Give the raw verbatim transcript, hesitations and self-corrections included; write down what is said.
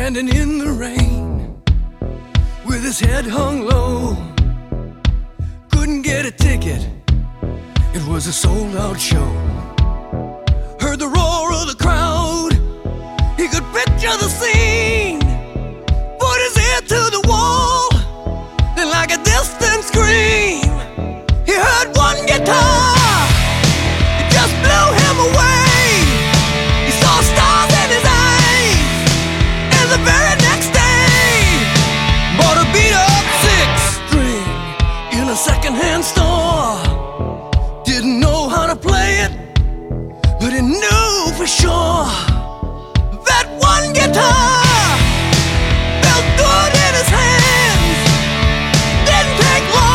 standing in the rain with his head hung low. Couldn't get a ticket, it was a sold-out show. Heard the roar of the crowd, he could picture the scene. Put his ear to the wall, then like a distant scream, he heard one guitar, it just blew him away. He saw stars in his eyes, and the very next day bought a beat-up six-string in a second-hand store. Didn't know how to play it, but he knew for sure that one guitar